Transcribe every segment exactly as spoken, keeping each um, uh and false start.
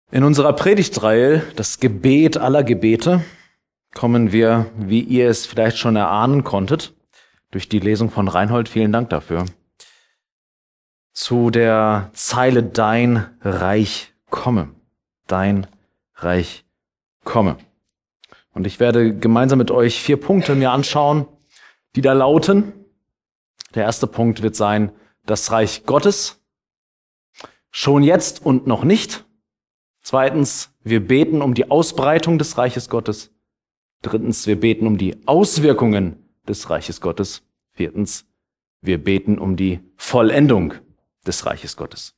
In unserer Predigtreihe, das Gebet aller Gebete, kommen wir, wie ihr es vielleicht schon erahnen konntet, durch die Lesung von Reinhold, vielen Dank dafür, zu der Zeile Dein Reich komme. Dein Reich komme. Und ich werde gemeinsam mit euch vier Punkte mir anschauen, die da lauten. Der erste Punkt wird sein, das Reich Gottes, schon jetzt und noch nicht. Zweitens, wir beten um die Ausbreitung des Reiches Gottes. Drittens, wir beten um die Auswirkungen des Reiches Gottes. Viertens, wir beten um die Vollendung des Reiches Gottes.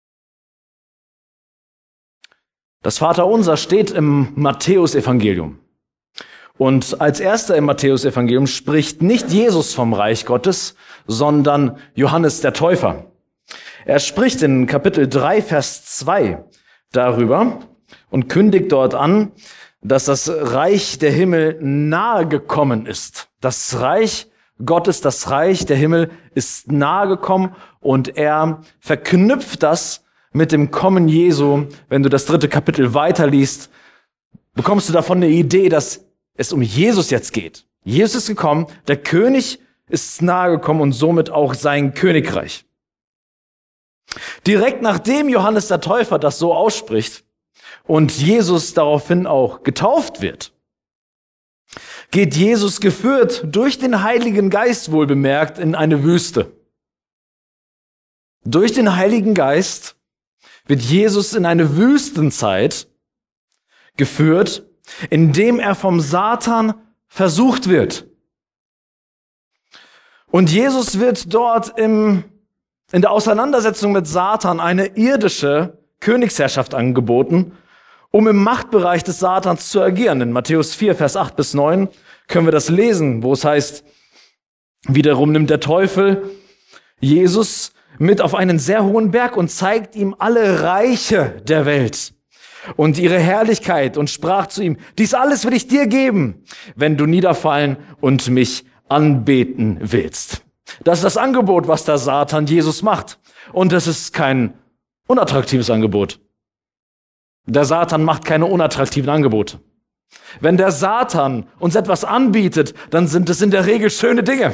Das Vaterunser steht im Matthäusevangelium. Und als erster im Matthäusevangelium spricht nicht Jesus vom Reich Gottes, sondern Johannes der Täufer. Er spricht in Kapitel drei, Vers zwei darüber und kündigt dort an, dass das Reich der Himmel nahe gekommen ist. Das Reich Gottes, das Reich der Himmel ist nahe gekommen und er verknüpft das mit dem Kommen Jesu. Wenn du das dritte Kapitel weiterliest, bekommst du davon eine Idee, dass es um Jesus jetzt geht. Jesus ist gekommen, der König ist nahe gekommen und somit auch sein Königreich. Direkt nachdem Johannes der Täufer das so ausspricht und Jesus daraufhin auch getauft wird, geht Jesus geführt durch den Heiligen Geist wohlbemerkt in eine Wüste. Durch den Heiligen Geist wird Jesus in eine Wüstenzeit geführt, indem er vom Satan versucht wird. Und Jesus wird dort im in der Auseinandersetzung mit Satan eine irdische Königsherrschaft angeboten, um im Machtbereich des Satans zu agieren. In Matthäus vier, Vers acht bis neun können wir das lesen, wo es heißt, wiederum nimmt der Teufel Jesus mit auf einen sehr hohen Berg und zeigt ihm alle Reiche der Welt und ihre Herrlichkeit und sprach zu ihm, dies alles will ich dir geben, wenn du niederfallen und mich anbeten willst. Das ist das Angebot, was der Satan Jesus macht. Und das ist kein unattraktives Angebot. Der Satan macht keine unattraktiven Angebote. Wenn der Satan uns etwas anbietet, dann sind es in der Regel schöne Dinge.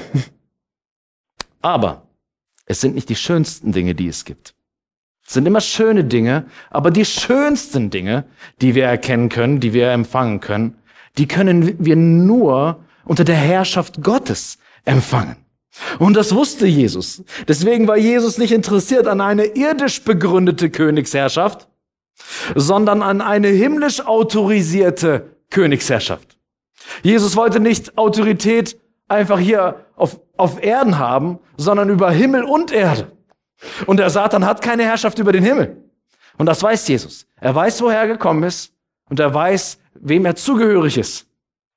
Aber es sind nicht die schönsten Dinge, die es gibt. Es sind immer schöne Dinge, aber die schönsten Dinge, die wir erkennen können, die wir empfangen können, die können wir nur unter der Herrschaft Gottes empfangen. Und das wusste Jesus. Deswegen war Jesus nicht interessiert an eine irdisch begründete Königsherrschaft, sondern an eine himmlisch autorisierte Königsherrschaft. Jesus wollte nicht Autorität einfach hier auf, auf Erden haben, sondern über Himmel und Erde. Und der Satan hat keine Herrschaft über den Himmel. Und das weiß Jesus. Er weiß, woher er gekommen ist und er weiß, wem er zugehörig ist.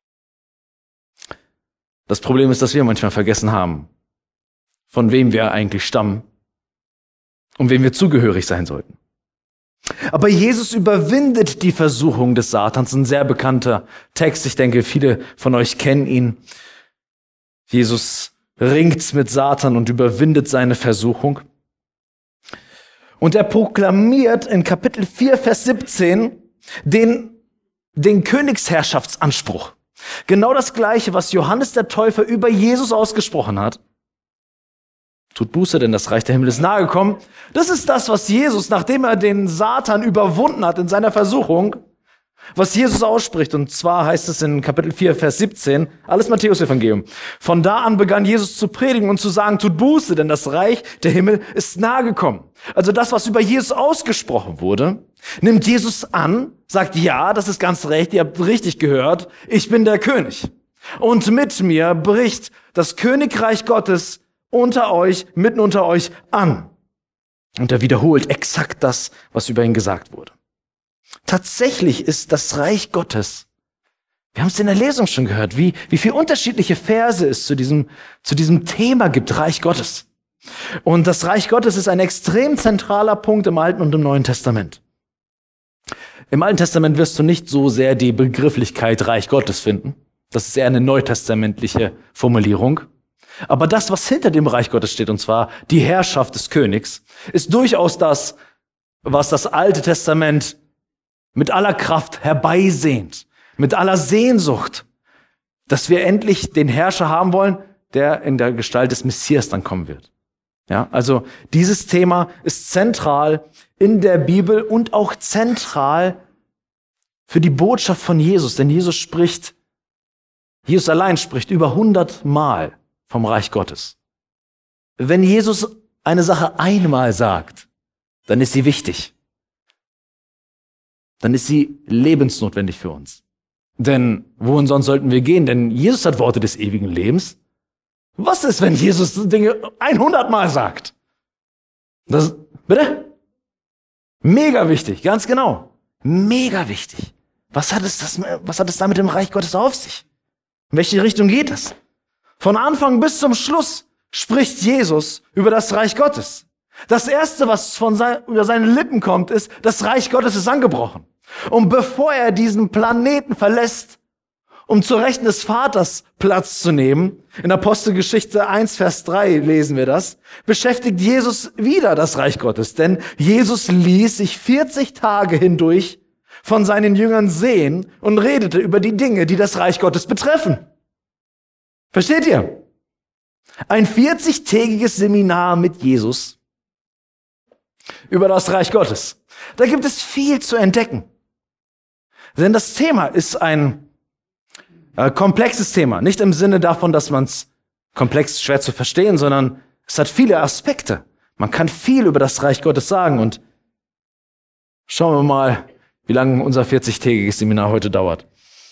Das Problem ist, dass wir manchmal vergessen haben, von wem wir eigentlich stammen und wem wir zugehörig sein sollten. Aber Jesus überwindet die Versuchung des Satans, ein sehr bekannter Text. Ich denke, viele von euch kennen ihn. Jesus ringt mit Satan und überwindet seine Versuchung. Und er proklamiert in Kapitel vier, Vers siebzehn den, den Königsherrschaftsanspruch. Genau das Gleiche, was Johannes der Täufer über Jesus ausgesprochen hat. Tut Buße, denn das Reich der Himmel ist nahe gekommen. Das ist das, was Jesus, nachdem er den Satan überwunden hat in seiner Versuchung, was Jesus ausspricht. Und zwar heißt es in Kapitel vier, Vers siebzehn, alles Matthäus-Evangelium. Von da an begann Jesus zu predigen und zu sagen, tut Buße, denn das Reich der Himmel ist nahe gekommen. Also das, was über Jesus ausgesprochen wurde, nimmt Jesus an, sagt, ja, das ist ganz recht, ihr habt richtig gehört, ich bin der König. Und mit mir bricht das Königreich Gottes unter euch, mitten unter euch an. Und er wiederholt exakt das, was über ihn gesagt wurde. Tatsächlich ist das Reich Gottes, wir haben es in der Lesung schon gehört, wie, wie viele unterschiedliche Verse es zu diesem, zu diesem Thema gibt, Reich Gottes. Und das Reich Gottes ist ein extrem zentraler Punkt im Alten und im Neuen Testament. Im Alten Testament wirst du nicht so sehr die Begrifflichkeit Reich Gottes finden. Das ist eher eine neutestamentliche Formulierung. Aber das, was hinter dem Reich Gottes steht, und zwar die Herrschaft des Königs, ist durchaus das, was das Alte Testament mit aller Kraft herbeisehnt, mit aller Sehnsucht, dass wir endlich den Herrscher haben wollen, der in der Gestalt des Messias dann kommen wird. Ja, also dieses Thema ist zentral in der Bibel und auch zentral für die Botschaft von Jesus, denn Jesus spricht, Jesus allein spricht über hundert Mal vom Reich Gottes. Wenn Jesus eine Sache einmal sagt, dann ist sie wichtig. Dann ist sie lebensnotwendig für uns. Denn wohin sonst sollten wir gehen? Denn Jesus hat Worte des ewigen Lebens. Was ist, wenn Jesus Dinge hundert Mal sagt? Das, bitte? Mega wichtig, ganz genau. Mega wichtig. Was hat es, das, was hat es da mit dem Reich Gottes auf sich? In welche Richtung geht es? Von Anfang bis zum Schluss spricht Jesus über das Reich Gottes. Das Erste, was von sein, über seine Lippen kommt, ist, das Reich Gottes ist angebrochen. Und bevor er diesen Planeten verlässt, um zur Rechten des Vaters Platz zu nehmen, in Apostelgeschichte eins, Vers drei lesen wir das, beschäftigt Jesus wieder das Reich Gottes. Denn Jesus ließ sich vierzig Tage hindurch von seinen Jüngern sehen und redete über die Dinge, die das Reich Gottes betreffen. Versteht ihr? Ein vierzigtägiges Seminar mit Jesus über das Reich Gottes. Da gibt es viel zu entdecken. Denn das Thema ist ein äh, komplexes Thema. Nicht im Sinne davon, dass man es komplex schwer zu verstehen, sondern es hat viele Aspekte. Man kann viel über das Reich Gottes sagen. Und schauen wir mal, wie lange unser vierzigtägiges Seminar heute dauert.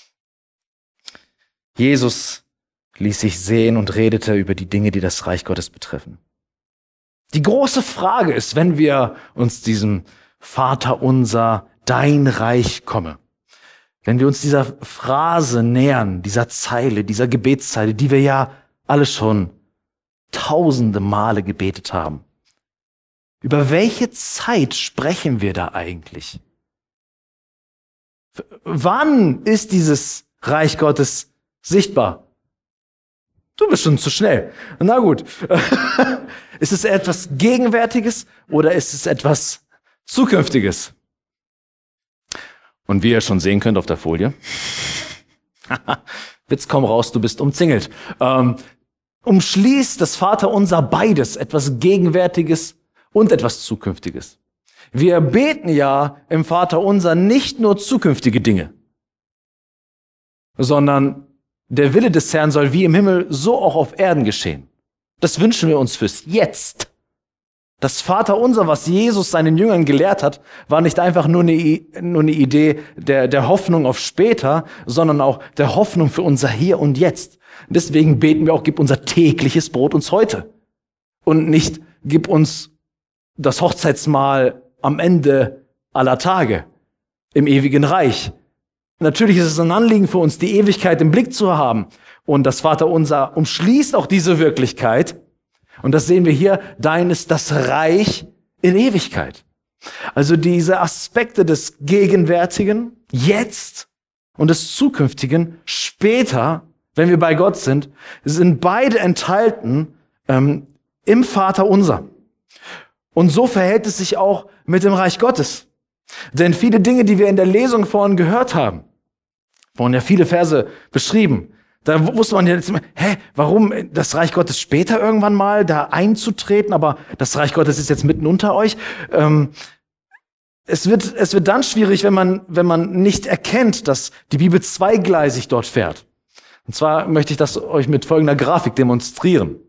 Jesus ließ sich sehen und redete über die Dinge, die das Reich Gottes betreffen. Die große Frage ist, wenn wir uns diesem Vater unser, dein Reich komme, wenn wir uns dieser Phrase nähern, dieser Zeile, dieser Gebetszeile, die wir ja alle schon tausende Male gebetet haben, über welche Zeit sprechen wir da eigentlich? Wann ist dieses Reich Gottes sichtbar? Du bist schon zu schnell. Na gut. Ist es etwas Gegenwärtiges oder ist es etwas Zukünftiges? Und wie ihr schon sehen könnt auf der Folie, Witz, komm raus, du bist umzingelt, ähm, umschließt das Vaterunser beides, etwas Gegenwärtiges und etwas Zukünftiges. Wir beten ja im Vaterunser nicht nur zukünftige Dinge, sondern der Wille des Herrn soll wie im Himmel so auch auf Erden geschehen. Das wünschen wir uns fürs Jetzt. Das Vaterunser, was Jesus seinen Jüngern gelehrt hat, war nicht einfach nur eine, nur eine Idee der, der Hoffnung auf später, sondern auch der Hoffnung für unser Hier und Jetzt. Deswegen beten wir auch, gib unser tägliches Brot uns heute. Und nicht, gib uns das Hochzeitsmahl am Ende aller Tage im ewigen Reich. Natürlich ist es ein Anliegen für uns, die Ewigkeit im Blick zu haben. Und das Vaterunser umschließt auch diese Wirklichkeit. Und das sehen wir hier, dein ist das Reich in Ewigkeit. Also diese Aspekte des Gegenwärtigen, jetzt, und des Zukünftigen, später, wenn wir bei Gott sind, sind beide enthalten ähm, im Vaterunser. Und so verhält es sich auch mit dem Reich Gottes. Denn viele Dinge, die wir in der Lesung vorhin gehört haben, wurden ja viele Verse beschrieben. Da wusste man ja jetzt immer, hä, warum das Reich Gottes später irgendwann mal da einzutreten, aber das Reich Gottes ist jetzt mitten unter euch. Ähm, es wird, es wird dann schwierig, wenn man, wenn man nicht erkennt, dass die Bibel zweigleisig dort fährt. Und zwar möchte ich das euch mit folgender Grafik demonstrieren.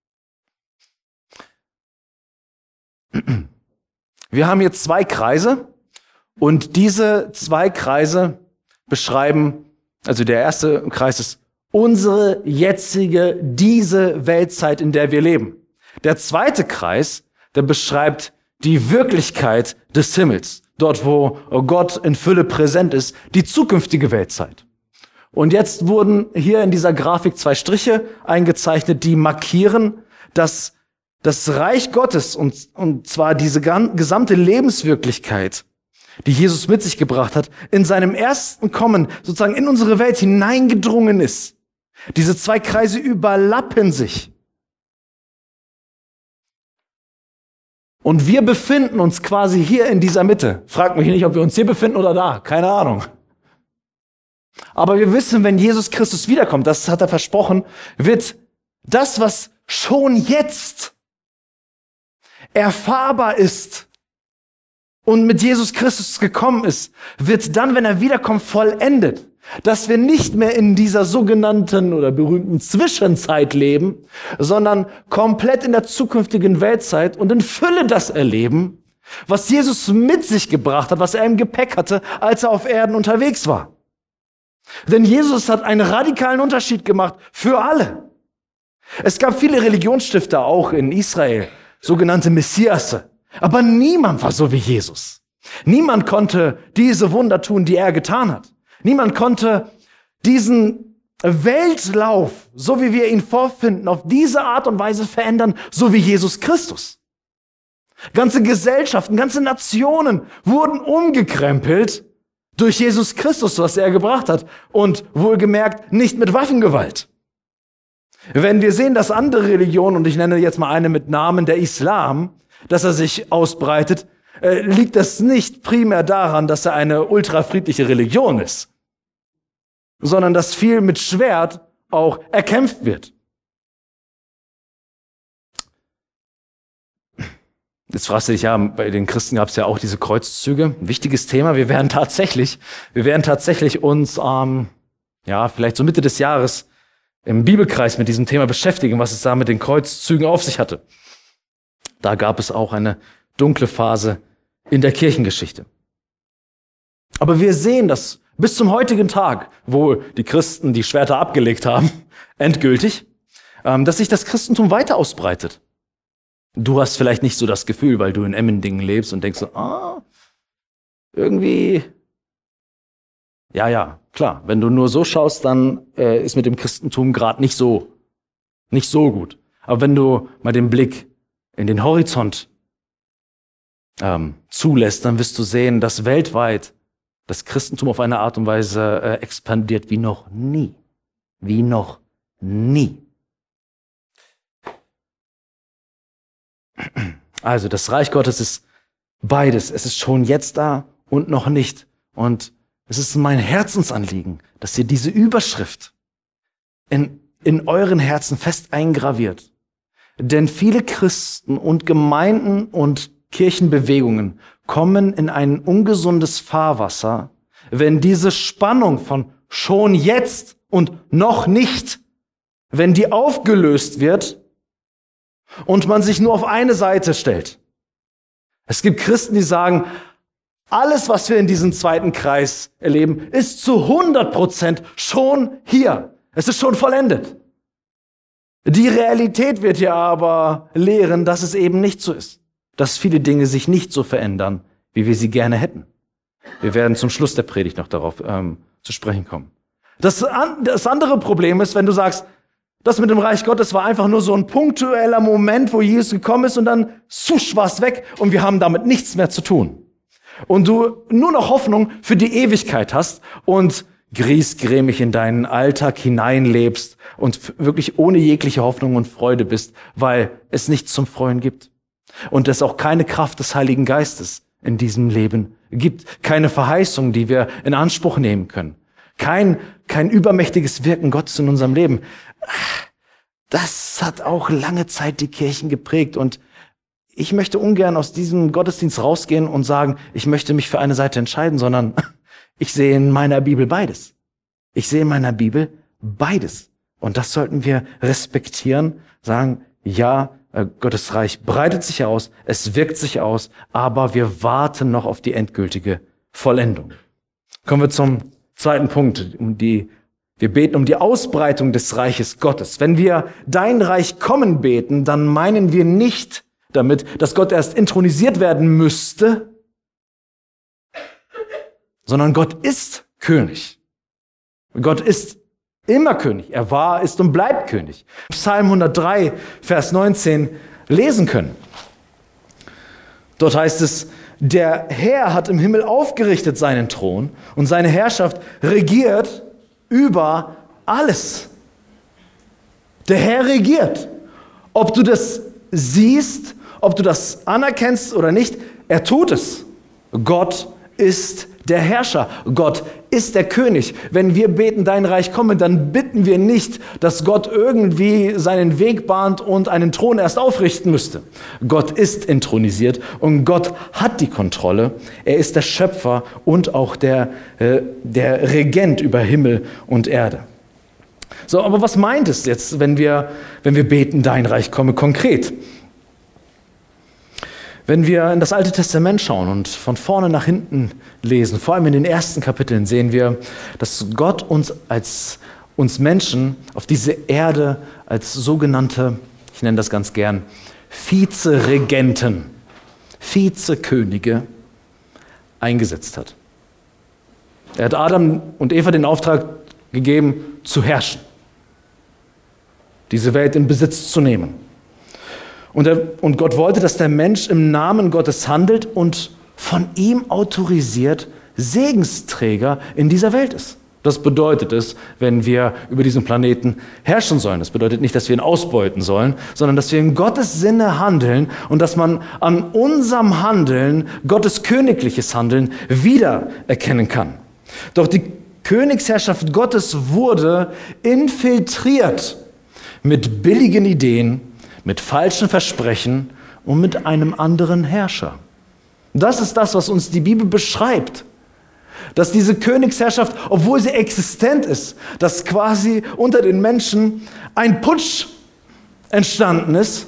Wir haben hier zwei Kreise und diese zwei Kreise beschreiben, also der erste Kreis ist unsere jetzige, diese Weltzeit, in der wir leben. Der zweite Kreis, der beschreibt die Wirklichkeit des Himmels, dort wo Gott in Fülle präsent ist, die zukünftige Weltzeit. Und jetzt wurden hier in dieser Grafik zwei Striche eingezeichnet, die markieren, dass das Reich Gottes, und, und zwar diese gesamte Lebenswirklichkeit, die Jesus mit sich gebracht hat, in seinem ersten Kommen sozusagen in unsere Welt hineingedrungen ist. Diese zwei Kreise überlappen sich. Und wir befinden uns quasi hier in dieser Mitte. Fragt mich nicht, ob wir uns hier befinden oder da. Keine Ahnung. Aber wir wissen, wenn Jesus Christus wiederkommt, das hat er versprochen, wird das, was schon jetzt erfahrbar ist und mit Jesus Christus gekommen ist, wird dann, wenn er wiederkommt, vollendet. Dass wir nicht mehr in dieser sogenannten oder berühmten Zwischenzeit leben, sondern komplett in der zukünftigen Weltzeit und in Fülle das erleben, was Jesus mit sich gebracht hat, was er im Gepäck hatte, als er auf Erden unterwegs war. Denn Jesus hat einen radikalen Unterschied gemacht für alle. Es gab viele Religionsstifter, auch in Israel, sogenannte Messiasse. Aber niemand war so wie Jesus. Niemand konnte diese Wunder tun, die er getan hat. Niemand konnte diesen Weltlauf, so wie wir ihn vorfinden, auf diese Art und Weise verändern, so wie Jesus Christus. Ganze Gesellschaften, ganze Nationen wurden umgekrempelt durch Jesus Christus, was er gebracht hat. Und wohlgemerkt nicht mit Waffengewalt. Wenn wir sehen, dass andere Religionen, und ich nenne jetzt mal eine mit Namen, der Islam, dass er sich ausbreitet, äh, liegt das nicht primär daran, dass er eine ultrafriedliche Religion ist, sondern dass viel mit Schwert auch erkämpft wird. Jetzt fragst du dich, ja, bei den Christen gab es ja auch diese Kreuzzüge. Ein wichtiges Thema. Wir werden tatsächlich, wir werden tatsächlich uns, ähm, ja, vielleicht so Mitte des Jahres im Bibelkreis mit diesem Thema beschäftigen, was es da mit den Kreuzzügen auf sich hatte. Da gab es auch eine dunkle Phase in der Kirchengeschichte. Aber wir sehen, dass bis zum heutigen Tag, wo die Christen die Schwerter abgelegt haben, endgültig, ähm, dass sich das Christentum weiter ausbreitet. Du hast vielleicht nicht so das Gefühl, weil du in Emmendingen lebst und denkst so, ah, irgendwie, ja, ja, klar, wenn du nur so schaust, dann äh, ist mit dem Christentum gerade nicht so, nicht so gut. Aber wenn du mal den Blick in den Horizont ähm, zulässt, dann wirst du sehen, dass weltweit das Christentum auf eine Art und Weise äh, expandiert wie noch nie. Wie noch nie. Also das Reich Gottes ist beides. Es ist schon jetzt da und noch nicht. Und es ist mein Herzensanliegen, dass ihr diese Überschrift in, in euren Herzen fest eingraviert. Denn viele Christen und Gemeinden und Kirchenbewegungen kommen in ein ungesundes Fahrwasser, wenn diese Spannung von schon jetzt und noch nicht, wenn die aufgelöst wird und man sich nur auf eine Seite stellt. Es gibt Christen, die sagen, alles, was wir in diesem zweiten Kreis erleben, ist zu hundert Prozent schon hier. Es ist schon vollendet. Die Realität wird ja aber lehren, dass es eben nicht so ist. Dass viele Dinge sich nicht so verändern, wie wir sie gerne hätten. Wir werden zum Schluss der Predigt noch darauf ähm, zu sprechen kommen. Das, an, das andere Problem ist, wenn du sagst, das mit dem Reich Gottes war einfach nur so ein punktueller Moment, wo Jesus gekommen ist und dann susch war's weg und wir haben damit nichts mehr zu tun. Und du nur noch Hoffnung für die Ewigkeit hast und griesgrämig in deinen Alltag hineinlebst und wirklich ohne jegliche Hoffnung und Freude bist, weil es nichts zum Freuen gibt. Und es auch keine Kraft des Heiligen Geistes in diesem Leben gibt. Keine Verheißung, die wir in Anspruch nehmen können. Kein, kein übermächtiges Wirken Gottes in unserem Leben. Das hat auch lange Zeit die Kirchen geprägt. Und ich möchte ungern aus diesem Gottesdienst rausgehen und sagen, ich möchte mich für eine Seite entscheiden, sondern ich sehe in meiner Bibel beides. Ich sehe in meiner Bibel beides. Und das sollten wir respektieren, sagen, ja, Gottes Reich breitet sich aus, es wirkt sich aus, aber wir warten noch auf die endgültige Vollendung. Kommen wir zum zweiten Punkt, um die, wir beten um die Ausbreitung des Reiches Gottes. Wenn wir dein Reich kommen beten, dann meinen wir nicht damit, dass Gott erst intronisiert werden müsste, sondern Gott ist König. Gott ist immer König. Er war, ist und bleibt König. Psalm hundertdrei, Vers neunzehn lesen können. Dort heißt es, der Herr hat im Himmel aufgerichtet seinen Thron und seine Herrschaft regiert über alles. Der Herr regiert. Ob du das siehst, ob du das anerkennst oder nicht, er tut es. Gott ist der Herrscher. Gott ist der König. Wenn wir beten, dein Reich komme, dann bitten wir nicht, dass Gott irgendwie seinen Weg bahnt und einen Thron erst aufrichten müsste. Gott ist intronisiert und Gott hat die Kontrolle. Er ist der Schöpfer und auch der, äh, der Regent über Himmel und Erde. So, aber was meint es jetzt, wenn wir, wenn wir beten, dein Reich komme, konkret? Wenn wir in das Alte Testament schauen und von vorne nach hinten lesen, vor allem in den ersten Kapiteln, sehen wir, dass Gott uns als uns Menschen auf diese Erde als sogenannte, ich nenne das ganz gern, Vizeregenten, Vizekönige eingesetzt hat. Er hat Adam und Eva den Auftrag gegeben, zu herrschen, diese Welt in Besitz zu nehmen. Und, er, und Gott wollte, dass der Mensch im Namen Gottes handelt und von ihm autorisiert Segensträger in dieser Welt ist. Das bedeutet es, wenn wir über diesen Planeten herrschen sollen. Das bedeutet nicht, dass wir ihn ausbeuten sollen, sondern dass wir in Gottes Sinne handeln und dass man an unserem Handeln Gottes königliches Handeln wiedererkennen kann. Doch die Königsherrschaft Gottes wurde infiltriert mit billigen Ideen, mit falschen Versprechen und mit einem anderen Herrscher. Das ist das, was uns die Bibel beschreibt. Dass diese Königsherrschaft, obwohl sie existent ist, dass quasi unter den Menschen ein Putsch entstanden ist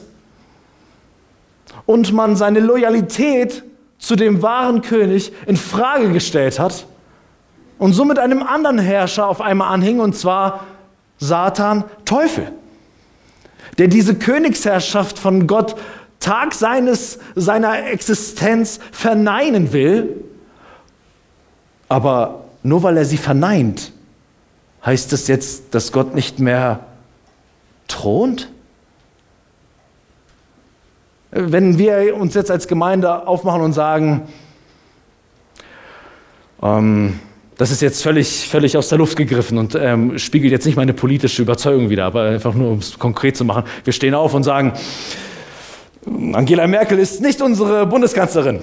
und man seine Loyalität zu dem wahren König in Frage gestellt hat und somit einem anderen Herrscher auf einmal anhing, und zwar Satan, Teufel, der diese Königsherrschaft von Gott Tag seines, seiner Existenz verneinen will. Aber nur weil er sie verneint, heißt es jetzt, dass Gott nicht mehr thront? Wenn wir uns jetzt als Gemeinde aufmachen und sagen, ähm, das ist jetzt völlig, völlig aus der Luft gegriffen und ähm, spiegelt jetzt nicht meine politische Überzeugung wider, aber einfach nur, um es konkret zu machen. Wir stehen auf und sagen, Angela Merkel ist nicht unsere Bundeskanzlerin.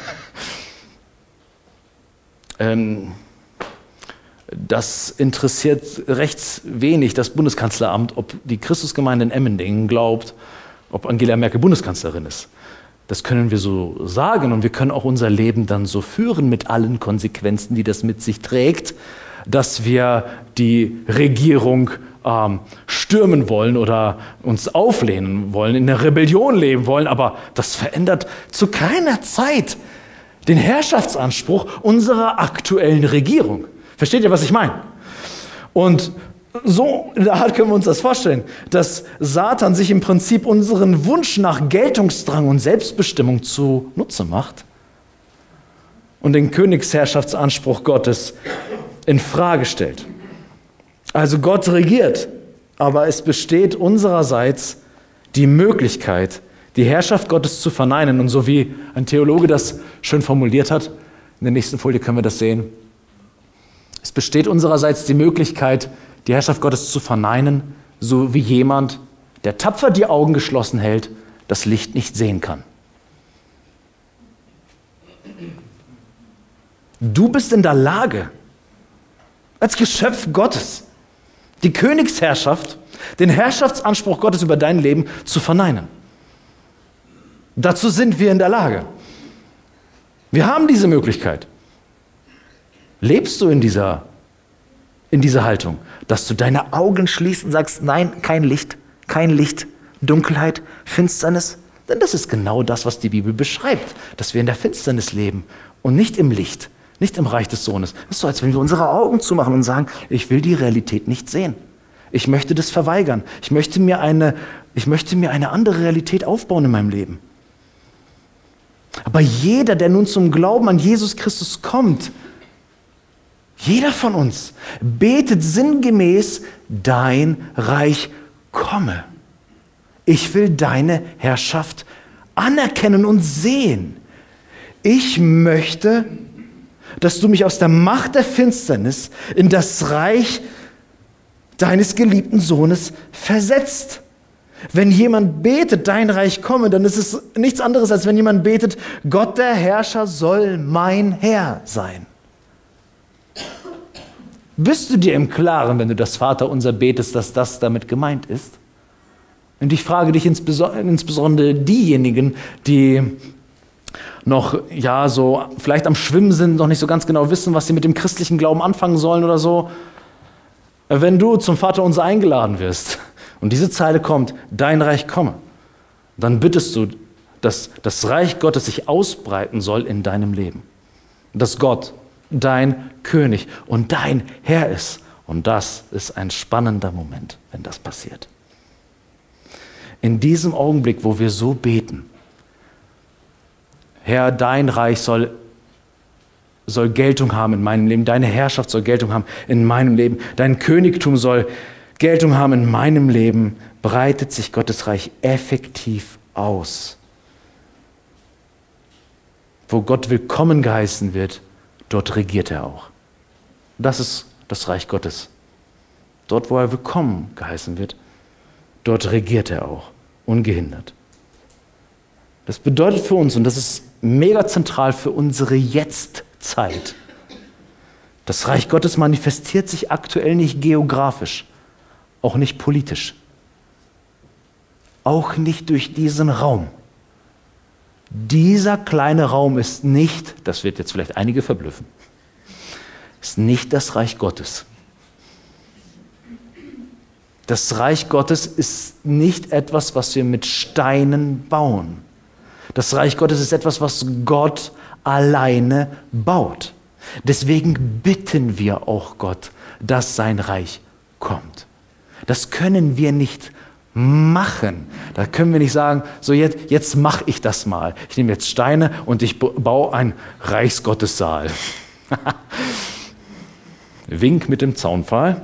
ähm, das interessiert recht wenig das Bundeskanzleramt, ob die Christusgemeinde in Emmendingen glaubt, ob Angela Merkel Bundeskanzlerin ist. Das können wir so sagen und wir können auch unser Leben dann so führen mit allen Konsequenzen, die das mit sich trägt, dass wir die Regierung ähm, stürmen wollen oder uns auflehnen wollen, in der Rebellion leben wollen. Aber das verändert zu keiner Zeit den Herrschaftsanspruch unserer aktuellen Regierung. Versteht ihr, was ich meine? Und so in der Art können wir uns das vorstellen, dass Satan sich im Prinzip unseren Wunsch nach Geltungsdrang und Selbstbestimmung zunutze macht und den Königsherrschaftsanspruch Gottes in Frage stellt. Also Gott regiert, aber es besteht unsererseits die Möglichkeit, die Herrschaft Gottes zu verneinen. Und so wie ein Theologe das schön formuliert hat, in der nächsten Folie können wir das sehen, es besteht unsererseits die Möglichkeit, die Herrschaft Gottes zu verneinen, so wie jemand, der tapfer die Augen geschlossen hält, das Licht nicht sehen kann. Du bist in der Lage, als Geschöpf Gottes, die Königsherrschaft, den Herrschaftsanspruch Gottes über dein Leben zu verneinen. Dazu sind wir in der Lage. Wir haben diese Möglichkeit. Lebst du in dieser, in dieser Haltung, dass du deine Augen schließt und sagst, nein, kein Licht, kein Licht, Dunkelheit, Finsternis? Denn das ist genau das, was die Bibel beschreibt, dass wir in der Finsternis leben und nicht im Licht, nicht im Reich des Sohnes. Das ist so, als wenn wir unsere Augen zumachen und sagen, ich will die Realität nicht sehen. Ich möchte das verweigern. Ich möchte mir eine, ich möchte mir eine andere Realität aufbauen in meinem Leben. Aber jeder, der nun zum Glauben an Jesus Christus kommt, jeder von uns betet sinngemäß, dein Reich komme. Ich will deine Herrschaft anerkennen und sehen. Ich möchte, dass du mich aus der Macht der Finsternis in das Reich deines geliebten Sohnes versetzt. Wenn jemand betet, dein Reich komme, dann ist es nichts anderes, als wenn jemand betet, Gott der Herrscher soll mein Herr sein. Bist du dir im Klaren, wenn du das Vaterunser betest, dass das damit gemeint ist? Und ich frage dich insbesondere diejenigen, die noch, ja, so vielleicht am Schwimmen sind, noch nicht so ganz genau wissen, was sie mit dem christlichen Glauben anfangen sollen oder so. Wenn du zum Vaterunser eingeladen wirst und diese Zeile kommt, dein Reich komme, dann bittest du, dass das Reich Gottes sich ausbreiten soll in deinem Leben. Dass Gott dein König und dein Herr ist. Und das ist ein spannender Moment, wenn das passiert. In diesem Augenblick, wo wir so beten, Herr, dein Reich soll, soll Geltung haben in meinem Leben, deine Herrschaft soll Geltung haben in meinem Leben, dein Königtum soll Geltung haben in meinem Leben, breitet sich Gottes Reich effektiv aus. Wo Gott willkommen geheißen wird, dort regiert er auch. Das ist das Reich Gottes. Dort, wo er willkommen geheißen wird, dort regiert er auch, ungehindert. Das bedeutet für uns, und das ist mega zentral für unsere Jetztzeit, das Reich Gottes manifestiert sich aktuell nicht geografisch, auch nicht politisch, auch nicht durch diesen Raum. Dieser kleine Raum ist nicht, das wird jetzt vielleicht einige verblüffen, ist nicht das Reich Gottes. Das Reich Gottes ist nicht etwas, was wir mit Steinen bauen. Das Reich Gottes ist etwas, was Gott alleine baut. Deswegen bitten wir auch Gott, dass sein Reich kommt. Das können wir nicht machen. Da können wir nicht sagen, so jetzt, jetzt mache ich das mal. Ich nehme jetzt Steine und ich baue einen Reichsgottessaal. Wink mit dem Zaunpfahl.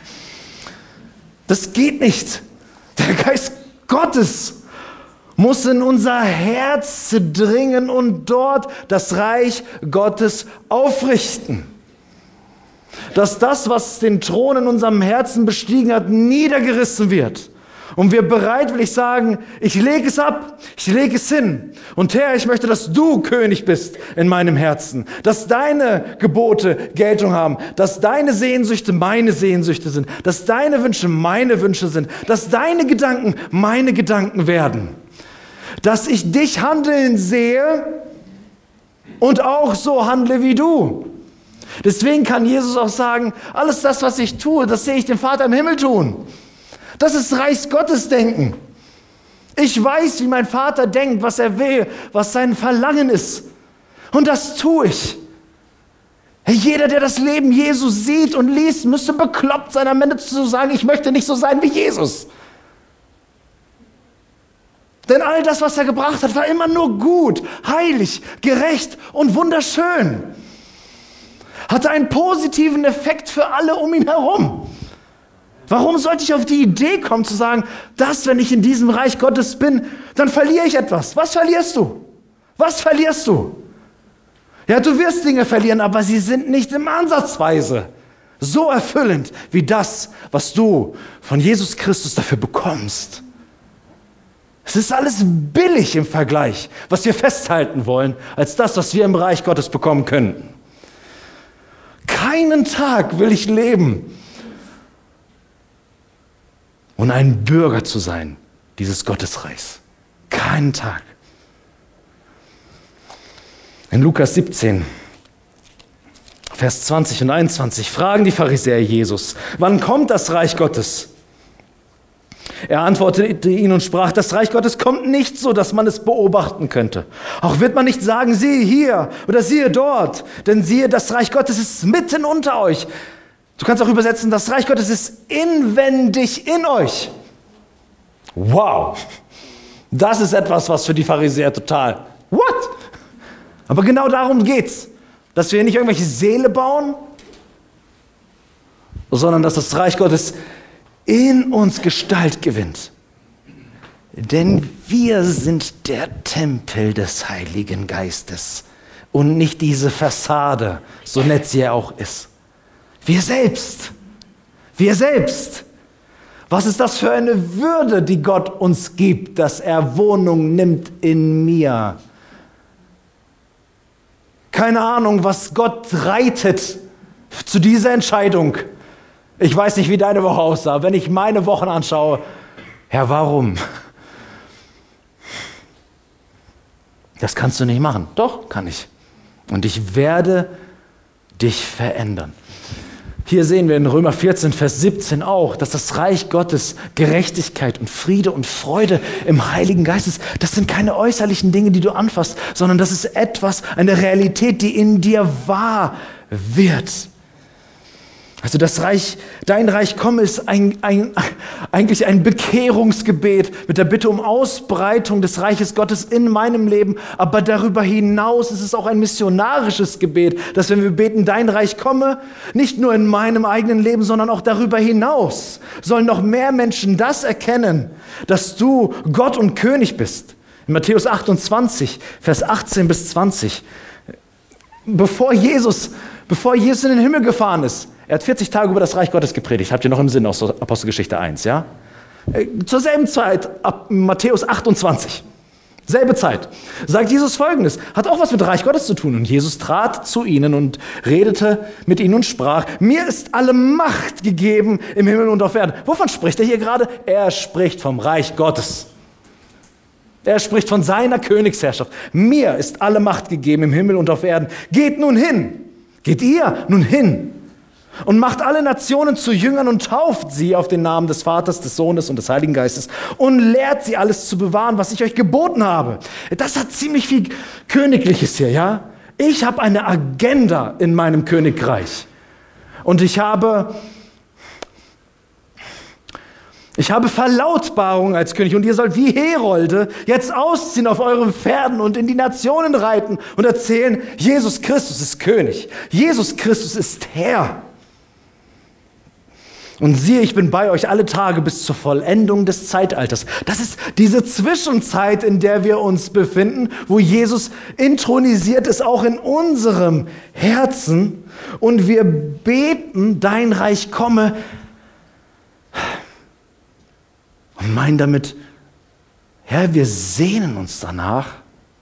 Das geht nicht. Der Geist Gottes muss in unser Herz dringen und dort das Reich Gottes aufrichten. Dass das, was den Thron in unserem Herzen bestiegen hat, niedergerissen wird. Und wir bereitwillig sagen, ich lege es ab, ich lege es hin. Und Herr, ich möchte, dass du König bist in meinem Herzen. Dass deine Gebote Geltung haben. Dass deine Sehnsüchte meine Sehnsüchte sind. Dass deine Wünsche meine Wünsche sind. Dass deine Gedanken meine Gedanken werden. Dass ich dich handeln sehe und auch so handle wie du. Deswegen kann Jesus auch sagen, alles das, was ich tue, das sehe ich dem Vater im Himmel tun. Das ist Reichsgottesdenken. Ich weiß, wie mein Vater denkt, was er will, was sein Verlangen ist. Und das tue ich. Jeder, der das Leben Jesu sieht und liest, müsste bekloppt sein, am Ende zu sagen, ich möchte nicht so sein wie Jesus. Denn all das, was er gebracht hat, war immer nur gut, heilig, gerecht und wunderschön. Hatte einen positiven Effekt für alle um ihn herum. Warum sollte ich auf die Idee kommen zu sagen, dass, wenn ich in diesem Reich Gottes bin, dann verliere ich etwas? Was verlierst du? Was verlierst du? Ja, du wirst Dinge verlieren, aber sie sind nicht im Ansatzweise so erfüllend wie das, was du von Jesus Christus dafür bekommst. Es ist alles billig im Vergleich, was wir festhalten wollen, als das, was wir im Reich Gottes bekommen könnten. Keinen Tag will ich leben, und ein Bürger zu sein dieses Gottesreichs. Keinen Tag. In Lukas siebzehn, Vers zwanzig und einundzwanzig fragen die Pharisäer Jesus, wann kommt das Reich Gottes? Er antwortete ihnen und sprach, das Reich Gottes kommt nicht so, dass man es beobachten könnte. Auch wird man nicht sagen, siehe hier oder siehe dort, denn siehe, das Reich Gottes ist mitten unter euch. Du kannst auch übersetzen, das Reich Gottes ist inwendig in euch. Wow, das ist etwas, was für die Pharisäer total, what? Aber genau darum geht's, dass wir nicht irgendwelche Säle bauen, sondern dass das Reich Gottes in uns Gestalt gewinnt. Denn wir sind der Tempel des Heiligen Geistes und nicht diese Fassade, so nett sie ja auch ist. Wir selbst, wir selbst Was ist das für eine Würde, die Gott uns gibt, dass er Wohnung nimmt in mir? Keine Ahnung, was Gott reitet zu dieser Entscheidung. Ich weiß nicht, wie deine Woche aussah. Wenn ich meine Wochen anschaue, Herr, warum? Das kannst du nicht machen. Doch, kann ich. Und ich werde dich verändern. Hier sehen wir in Römer vierzehn, Vers siebzehn auch, dass das Reich Gottes Gerechtigkeit und Friede und Freude im Heiligen Geist ist. Das sind keine äußerlichen Dinge, die du anfasst, sondern das ist etwas, eine Realität, die in dir wahr wird. Also das Reich, dein Reich komme ist ein, ein, eigentlich ein Bekehrungsgebet mit der Bitte um Ausbreitung des Reiches Gottes in meinem Leben. Aber darüber hinaus ist es auch ein missionarisches Gebet, dass wenn wir beten, dein Reich komme, nicht nur in meinem eigenen Leben, sondern auch darüber hinaus sollen noch mehr Menschen das erkennen, dass du Gott und König bist. In Matthäus achtundzwanzig, Vers achtzehn bis zwanzig. Bevor Jesus, bevor Jesus in den Himmel gefahren ist, er hat vierzig Tage über das Reich Gottes gepredigt. Habt ihr noch im Sinn aus Apostelgeschichte eins, ja? Zur selben Zeit, ab Matthäus achtundzwanzig, selbe Zeit, sagt Jesus Folgendes, hat auch was mit Reich Gottes zu tun. Und Jesus trat zu ihnen und redete mit ihnen und sprach, mir ist alle Macht gegeben im Himmel und auf Erden. Wovon spricht er hier gerade? Er spricht vom Reich Gottes. Er spricht von seiner Königsherrschaft. Mir ist alle Macht gegeben im Himmel und auf Erden. Geht nun hin. Geht ihr nun hin. Und macht alle Nationen zu Jüngern und tauft sie auf den Namen des Vaters, des Sohnes und des Heiligen Geistes und lehrt sie alles zu bewahren, was ich euch geboten habe. Das hat ziemlich viel Königliches hier, ja? Ich habe eine Agenda in meinem Königreich. Und ich habe, ich habe Verlautbarung als König. Und ihr sollt wie Herolde jetzt ausziehen auf euren Pferden und in die Nationen reiten und erzählen, Jesus Christus ist König. Jesus Christus ist Herr. Und siehe, ich bin bei euch alle Tage bis zur Vollendung des Zeitalters. Das ist diese Zwischenzeit, in der wir uns befinden, wo Jesus intronisiert ist, auch in unserem Herzen. Und wir beten, dein Reich komme. Und meinen damit, Herr, wir sehnen uns danach,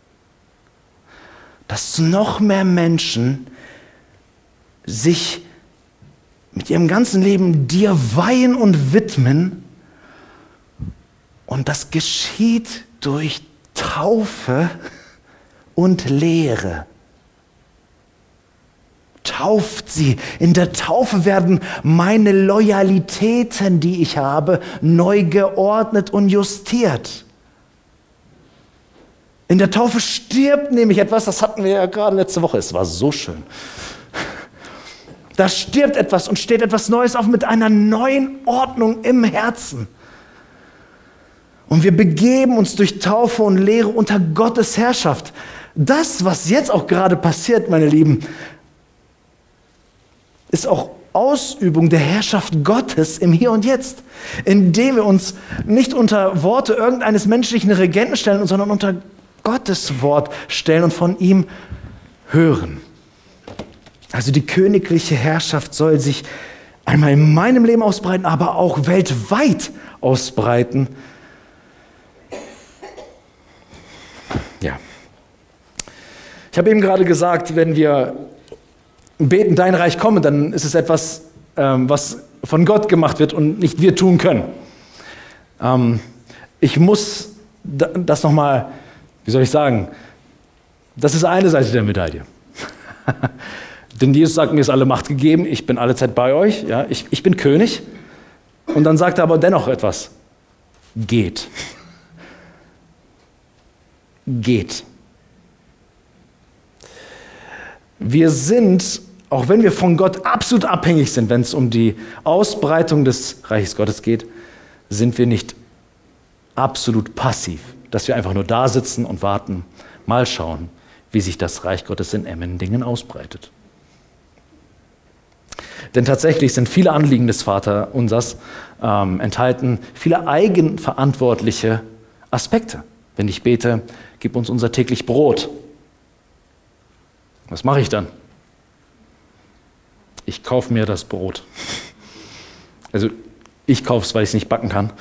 dass noch mehr Menschen sich mit ihrem ganzen Leben dir weihen und widmen. Und das geschieht durch Taufe und Lehre. Tauft sie. In der Taufe werden meine Loyalitäten, die ich habe, neu geordnet und justiert. In der Taufe stirbt nämlich etwas, das hatten wir ja gerade letzte Woche, es war so schön. Da stirbt etwas und steht etwas Neues auf mit einer neuen Ordnung im Herzen. Und wir begeben uns durch Taufe und Lehre unter Gottes Herrschaft. Das, was jetzt auch gerade passiert, meine Lieben, ist auch Ausübung der Herrschaft Gottes im Hier und Jetzt, indem wir uns nicht unter Worte irgendeines menschlichen Regenten stellen, sondern unter Gottes Wort stellen und von ihm hören. Also die königliche Herrschaft soll sich einmal in meinem Leben ausbreiten, aber auch weltweit ausbreiten. Ja. Ich habe eben gerade gesagt, wenn wir beten, dein Reich komme, dann ist es etwas, ähm, was von Gott gemacht wird und nicht wir tun können. Ähm, ich muss das nochmal, wie soll ich sagen, das ist eine Seite der Medaille. Denn Jesus sagt, mir ist alle Macht gegeben, ich bin alle Zeit bei euch, ja, ich, ich bin König. Und dann sagt er aber dennoch etwas. Geht. Geht. Wir sind, auch wenn wir von Gott absolut abhängig sind, wenn es um die Ausbreitung des Reiches Gottes geht, sind wir nicht absolut passiv, dass wir einfach nur da sitzen und warten, mal schauen, wie sich das Reich Gottes in Emmendingen ausbreitet. Denn tatsächlich sind viele Anliegen des Vaterunsers ähm, enthalten, viele eigenverantwortliche Aspekte. Wenn ich bete, gib uns unser täglich Brot. Was mache ich dann? Ich kaufe mir das Brot. Also Ich kaufe es, weil ich es nicht backen kann.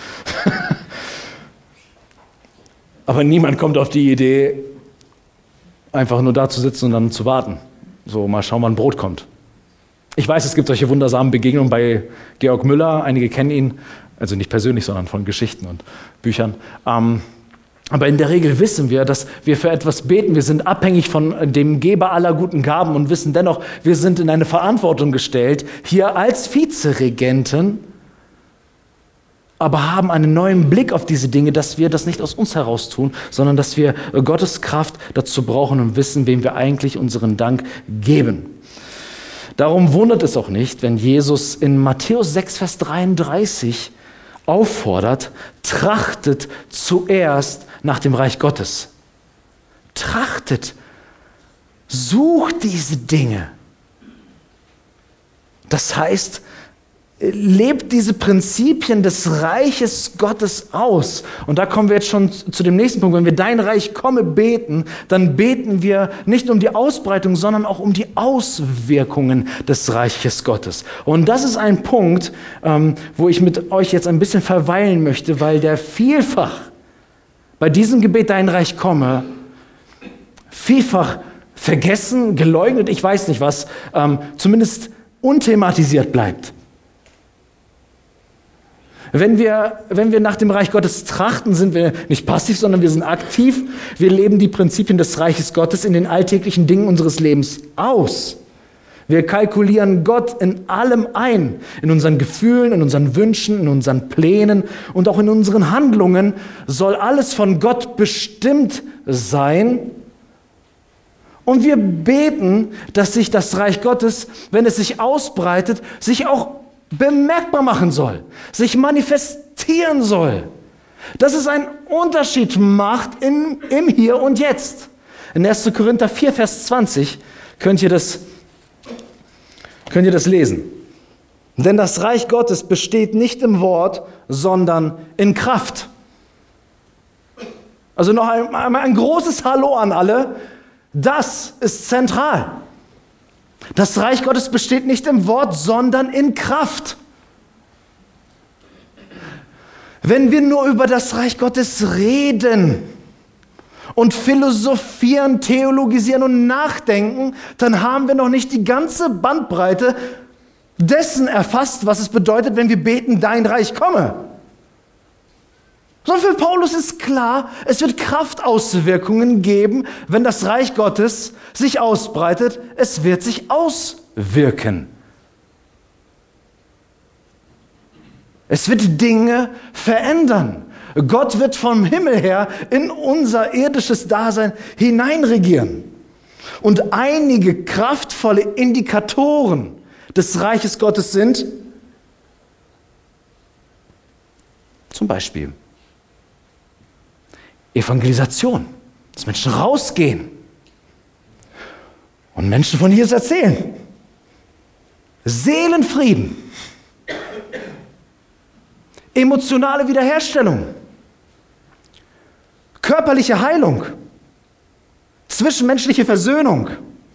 Aber niemand kommt auf die Idee, einfach nur da zu sitzen und dann zu warten. So, mal schauen, wann Brot kommt. Ich weiß, es gibt solche wundersamen Begegnungen bei Georg Müller. Einige kennen ihn, also nicht persönlich, sondern von Geschichten und Büchern. Ähm, aber in der Regel wissen wir, dass wir für etwas beten. Wir sind abhängig von dem Geber aller guten Gaben und wissen dennoch, wir sind in eine Verantwortung gestellt, hier als Vizeregenten, aber haben einen neuen Blick auf diese Dinge, dass wir das nicht aus uns heraus tun, sondern dass wir Gottes Kraft dazu brauchen und wissen, wem wir eigentlich unseren Dank geben. Darum wundert es auch nicht, wenn Jesus in Matthäus sechs, Vers dreiunddreißig auffordert, trachtet zuerst nach dem Reich Gottes. Trachtet, sucht diese Dinge. Das heißt, lebt diese Prinzipien des Reiches Gottes aus. Und da kommen wir jetzt schon zu dem nächsten Punkt. Wenn wir dein Reich komme beten, dann beten wir nicht um die Ausbreitung, sondern auch um die Auswirkungen des Reiches Gottes. Und das ist ein Punkt, ähm, wo ich mit euch jetzt ein bisschen verweilen möchte, weil der vielfach bei diesem Gebet dein Reich komme, vielfach vergessen, geleugnet, ich weiß nicht was, ähm, zumindest unthematisiert bleibt. Wenn wir, wenn wir nach dem Reich Gottes trachten, sind wir nicht passiv, sondern wir sind aktiv. Wir leben die Prinzipien des Reiches Gottes in den alltäglichen Dingen unseres Lebens aus. Wir kalkulieren Gott in allem ein, in unseren Gefühlen, in unseren Wünschen, in unseren Plänen und auch in unseren Handlungen soll alles von Gott bestimmt sein. Und wir beten, dass sich das Reich Gottes, wenn es sich ausbreitet, sich auch bemerkbar machen soll, sich manifestieren soll, dass es einen Unterschied macht in, im Hier und Jetzt. In erster Korinther vier, Vers zwanzig könnt ihr das, könnt ihr das lesen. Denn das Reich Gottes besteht nicht im Wort, sondern in Kraft. Also noch ein, ein großes Hallo an alle. Das ist zentral. Das Reich Gottes besteht nicht im Wort, sondern in Kraft. Wenn wir nur über das Reich Gottes reden und philosophieren, theologisieren und nachdenken, dann haben wir noch nicht die ganze Bandbreite dessen erfasst, was es bedeutet, wenn wir beten, dein Reich komme. Sondern für Paulus ist klar, es wird Kraftauswirkungen geben, wenn das Reich Gottes sich ausbreitet. Es wird sich auswirken. Es wird Dinge verändern. Gott wird vom Himmel her in unser irdisches Dasein hineinregieren. Und einige kraftvolle Indikatoren des Reiches Gottes sind zum Beispiel Evangelisation, dass Menschen rausgehen und Menschen von Jesus erzählen. Seelenfrieden, emotionale Wiederherstellung, körperliche Heilung, zwischenmenschliche Versöhnung,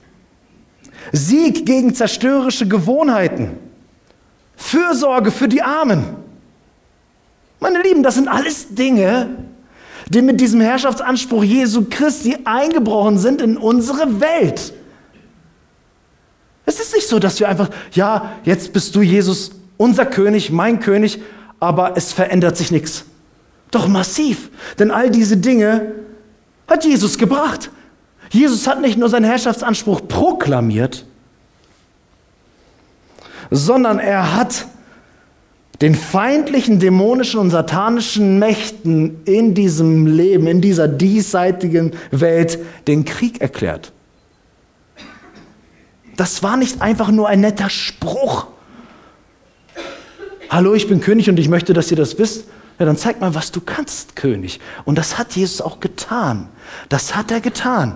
Sieg gegen zerstörerische Gewohnheiten, Fürsorge für die Armen. Meine Lieben, das sind alles Dinge, die mit diesem Herrschaftsanspruch Jesu Christi eingebrochen sind in unsere Welt. Es ist nicht so, dass wir einfach, ja, jetzt bist du Jesus, unser König, mein König, aber es verändert sich nichts. Doch massiv, denn all diese Dinge hat Jesus gebracht. Jesus hat nicht nur seinen Herrschaftsanspruch proklamiert, sondern er hat den feindlichen, dämonischen und satanischen Mächten in diesem Leben, in dieser diesseitigen Welt den Krieg erklärt. Das war nicht einfach nur ein netter Spruch. Hallo, ich bin König und ich möchte, dass ihr das wisst. Ja, dann zeig mal, was du kannst, König. Und das hat Jesus auch getan. Das hat er getan.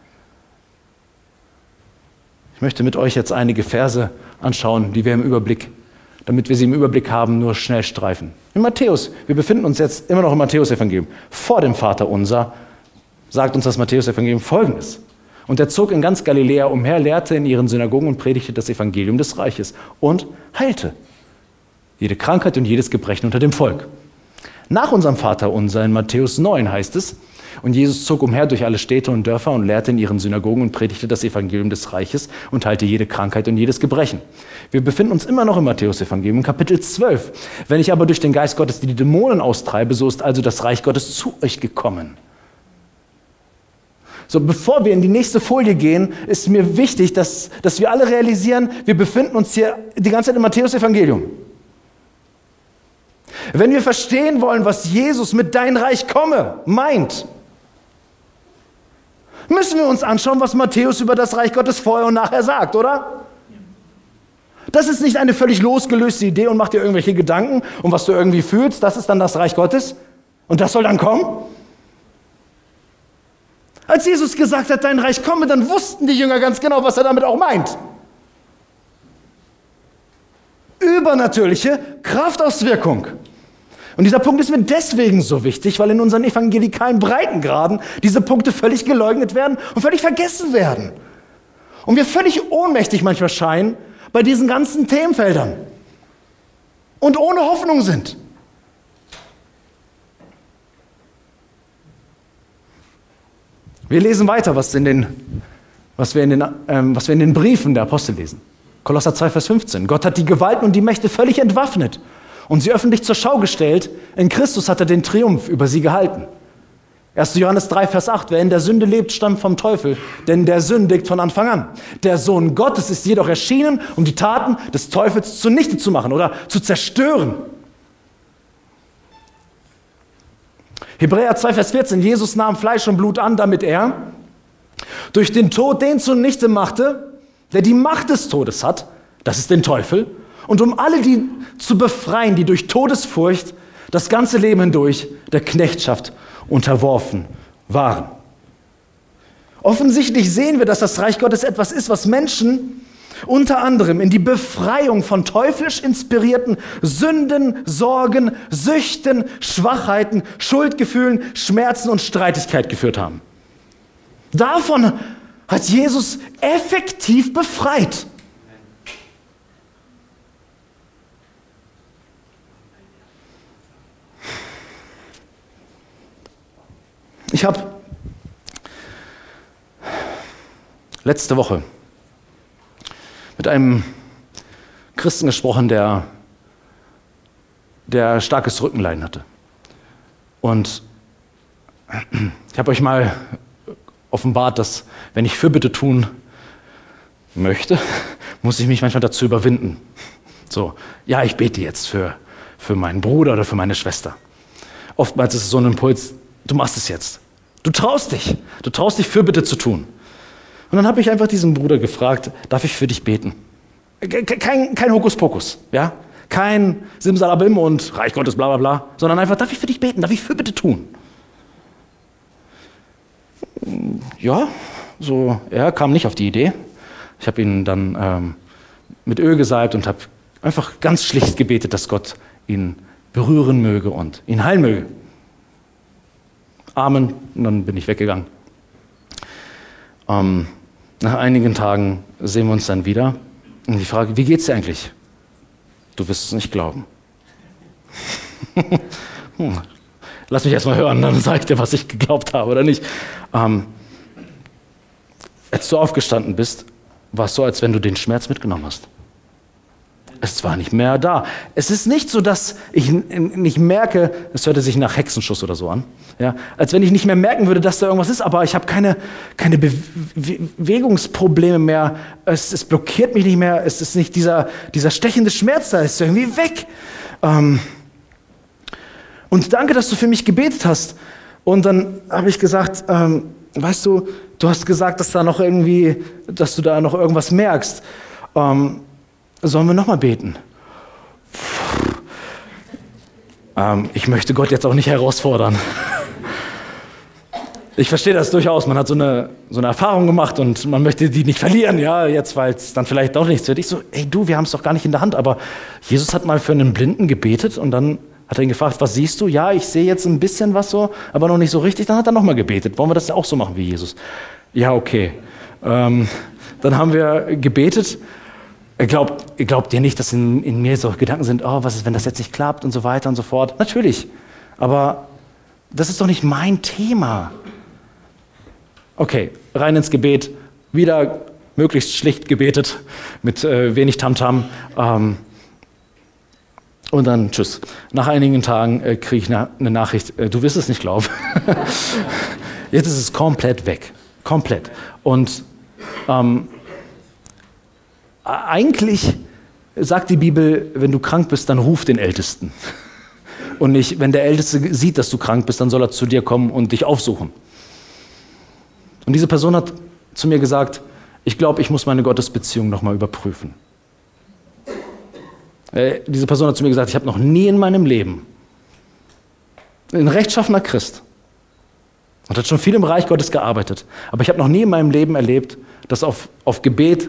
Ich möchte mit euch jetzt einige Verse anschauen, die wir im Überblick, damit wir sie im Überblick haben, nur schnell streifen. In Matthäus, wir befinden uns jetzt immer noch im Matthäus-Evangelium. Vor dem Vater unser sagt uns das Matthäus-Evangelium Folgendes. Und er zog in ganz Galiläa umher, lehrte in ihren Synagogen und predigte das Evangelium des Reiches und heilte. jede Krankheit und jedes Gebrechen unter dem Volk. Nach unserem Vaterunser in Matthäus neun heißt es, und Jesus zog umher durch alle Städte und Dörfer und lehrte in ihren Synagogen und predigte das Evangelium des Reiches und heilte jede Krankheit und jedes Gebrechen. Wir befinden uns immer noch im Matthäus-Evangelium, Kapitel zwölf. Wenn ich aber durch den Geist Gottes die Dämonen austreibe, so ist also das Reich Gottes zu euch gekommen. So, bevor wir in die nächste Folie gehen, ist mir wichtig, dass, dass wir alle realisieren, wir befinden uns hier die ganze Zeit im Matthäus-Evangelium. Wenn wir verstehen wollen, was Jesus mit dein Reich komme meint, müssen wir uns anschauen, was Matthäus über das Reich Gottes vorher und nachher sagt, oder? Das ist nicht eine völlig losgelöste Idee und mach dir irgendwelche Gedanken und was du irgendwie fühlst, das ist dann das Reich Gottes und das soll dann kommen. Als Jesus gesagt hat, dein Reich komme, dann wussten die Jünger ganz genau, was er damit auch meint. Übernatürliche Kraftauswirkung. Und dieser Punkt ist mir deswegen so wichtig, weil in unseren evangelikalen Breitengraden diese Punkte völlig geleugnet werden und völlig vergessen werden. Und wir völlig ohnmächtig manchmal scheinen bei diesen ganzen Themenfeldern und ohne Hoffnung sind. Wir lesen weiter, was, in den, was, wir in den, ähm, was wir in den Briefen der Apostel lesen. Kolosser zwei, Vers fünfzehn. Gott hat die Gewalten und die Mächte völlig entwaffnet und sie öffentlich zur Schau gestellt. In Christus hat er den Triumph über sie gehalten. erster Johannes drei, Vers acht. Wer in der Sünde lebt, stammt vom Teufel, denn der sündigt von Anfang an. Der Sohn Gottes ist jedoch erschienen, um die Taten des Teufels zunichte zu machen oder zu zerstören. Hebräer zwei, Vers vierzehn. Jesus nahm Fleisch und Blut an, damit er durch den Tod den zunichte machte, der die Macht des Todes hat, das ist den Teufel, und um alle die zu befreien, die durch Todesfurcht das ganze Leben hindurch der Knechtschaft unterworfen waren. Offensichtlich sehen wir, dass das Reich Gottes etwas ist, was Menschen unter anderem in die Befreiung von teuflisch inspirierten Sünden, Sorgen, Süchten, Schwachheiten, Schuldgefühlen, Schmerzen und Streitigkeit geführt haben. Davon hat Jesus effektiv befreit. Ich habe letzte Woche mit einem Christen gesprochen, der, der starkes Rückenleiden hatte. Und ich habe euch mal offenbart, dass wenn ich Fürbitte tun möchte, muss ich mich manchmal dazu überwinden. So, ja, ich bete jetzt für, für meinen Bruder oder für meine Schwester. Oftmals ist es so ein Impuls, du machst es jetzt. Du traust dich. Du traust dich, Fürbitte zu tun. Und dann habe ich einfach diesen Bruder gefragt, darf ich für dich beten? Kein, kein Hokuspokus, ja? Kein Simsalabim und Reich Gottes, bla bla bla, sondern einfach, darf ich für dich beten? Darf ich Fürbitte tun? Ja, so, er kam nicht auf die Idee. Ich habe ihn dann ähm, mit Öl gesalbt und habe einfach ganz schlicht gebetet, dass Gott ihn berühren möge und ihn heilen möge. Amen. Und dann bin ich weggegangen. Ähm, nach einigen Tagen sehen wir uns dann wieder. Und die Frage, wie geht's dir eigentlich? Du wirst es nicht glauben. hm. Lass mich erst mal hören, dann sag ich dir, was ich geglaubt habe oder nicht. Ähm, als du aufgestanden bist, war es so, als wenn du den Schmerz mitgenommen hast. Es war nicht mehr da. Es ist nicht so, dass ich nicht merke, es hörte sich nach Hexenschuss oder so an, ja, als wenn ich nicht mehr merken würde, dass da irgendwas ist, aber ich habe keine, keine Bewegungsprobleme mehr, es, es blockiert mich nicht mehr, es ist nicht dieser, dieser stechende Schmerz da, ist irgendwie weg. Ähm und danke, dass du für mich gebetet hast. Und dann habe ich gesagt, ähm, weißt du, du hast gesagt, dass da noch irgendwie, dass du da noch irgendwas merkst. Ähm, Sollen wir nochmal beten? Ähm, ich möchte Gott jetzt auch nicht herausfordern. Ich verstehe das durchaus. Man hat so eine, so eine Erfahrung gemacht und man möchte die nicht verlieren, ja, jetzt, weil es dann vielleicht doch nichts wird. Ich so, ey du, wir haben es doch gar nicht in der Hand. Aber Jesus hat mal für einen Blinden gebetet und dann hat er ihn gefragt, was siehst du? Ja, ich sehe jetzt ein bisschen was so, aber noch nicht so richtig. Dann hat er nochmal gebetet. Wollen wir das auch so machen wie Jesus? Ja, okay. Ähm, dann haben wir gebetet. Glaubt, glaubt ihr nicht, dass in, in mir so Gedanken sind, oh, was ist, wenn das jetzt nicht klappt und so weiter und so fort? Natürlich, aber das ist doch nicht mein Thema. Okay, rein ins Gebet, wieder möglichst schlicht gebetet, mit äh, wenig Tamtam. Ähm, und dann tschüss. Nach einigen Tagen äh, kriege ich eine ne Nachricht, äh, du wirst es nicht glauben. Jetzt ist es komplett weg, komplett. Und ähm, eigentlich sagt die Bibel, wenn du krank bist, dann ruf den Ältesten. Und nicht, wenn der Älteste sieht, dass du krank bist, dann soll er zu dir kommen und dich aufsuchen. Und diese Person hat zu mir gesagt, ich glaube, ich muss meine Gottesbeziehung nochmal überprüfen. Äh, diese Person hat zu mir gesagt, ich habe noch nie in meinem Leben, ein rechtschaffener Christ, und hat schon viel im Reich Gottes gearbeitet, aber ich habe noch nie in meinem Leben erlebt, dass auf, auf Gebet